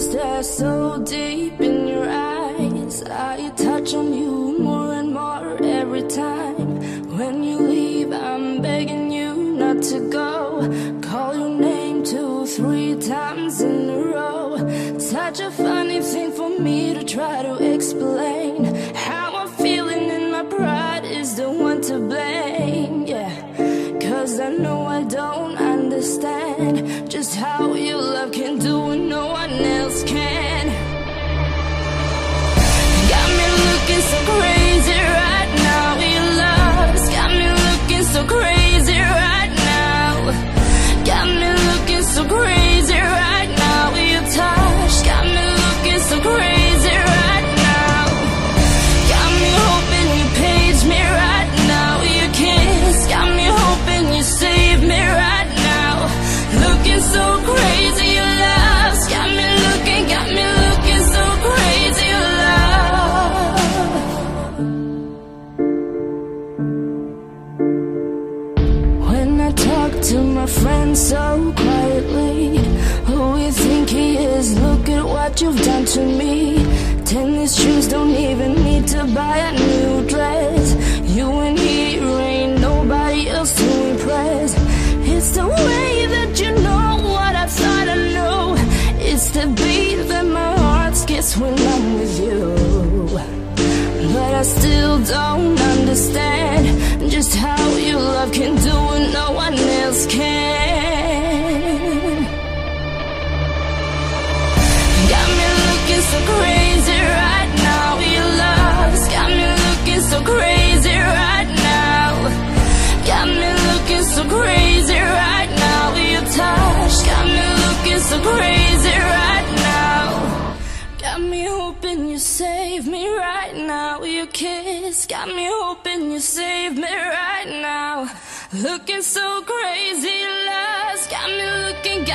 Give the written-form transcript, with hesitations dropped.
stare so deep in your eyes. I touch on you more and more every time. When you leave, I'm begging you not to go. Call your name 2, 3 times in a row. Such a funny thing for me to try to explain. How I'm feeling and my pride is the one to blame. Yeah, 'cause I know I don't understand just how your love can do what no one else can. Got me looking so crazy right now. Your love's got me looking so crazy right now. Got me looking so crazy right now. Your touch got me looking so crazy right now. Got me hoping you page me right now. Your kiss got me hoping you save me right now. Looking so crazy, your love's got me looking so crazy, your love. When I talk to my friends so quietly, who you think he is? Look at what you've done to me. Tennis shoes, don't even need to buy a new dress. You and he ain't nobody else to impress. It's the way that you know what I thought I knew. It's the beat that my heart skips when I'm with you. But I still don't understand just how your love can do what no one else can. Got me looking so crazy right now. Your love's got me looking so crazy right now. Got me looking so crazy right now. Your touch got me looking so crazy right now. Got me hoping you save me right now. Your kiss got me hoping you save me right now. Looking so crazy, love's got me looking